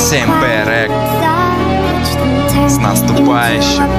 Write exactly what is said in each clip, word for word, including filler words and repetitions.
Всем перек. С наступающим.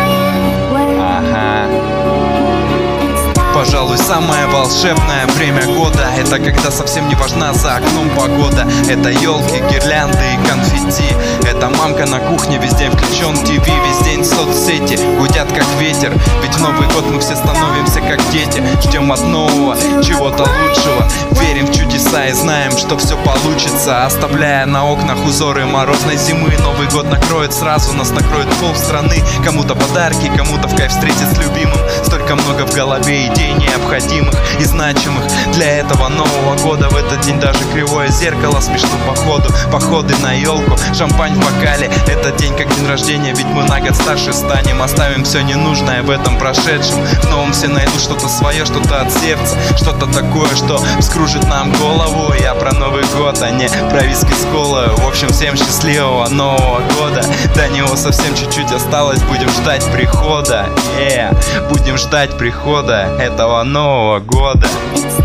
Ага. Пожалуй, самое волшебное время года — это когда совсем не важна за окном погода. Это елки, гирлянды и конфетти. Это мамка на кухне, весь день включен ти ви, весь день соцсети гудят как ветер. Ведь в Новый год мы все становимся как дети. Ждем от нового чего-то лучшего, верим в чудеса и знаем, что все получится. Оставляя на окнах узоры морозной зимы, Новый год накроет сразу, нас накроет пол страны. Кому-то подарки, кому-то в кайф встретить с любимым. Столько много в голове идей необходимых и значимых для этого Нового года. В этот день даже кривое зеркало смешно походу. Походы на елку, шампань в бокале. Этот день как день рождения, ведь мы на год старше станем. Оставим все ненужное в этом прошедшем. В новом все найдут что-то свое, что-то от сердца, что-то такое, что вскружит нам голову. Я про Новый год, а не про виски с колой. В общем, всем счастливого Нового года. До него совсем чуть-чуть осталось. Будем ждать прихода, yeah. Будем ждать прихода этого Нового года.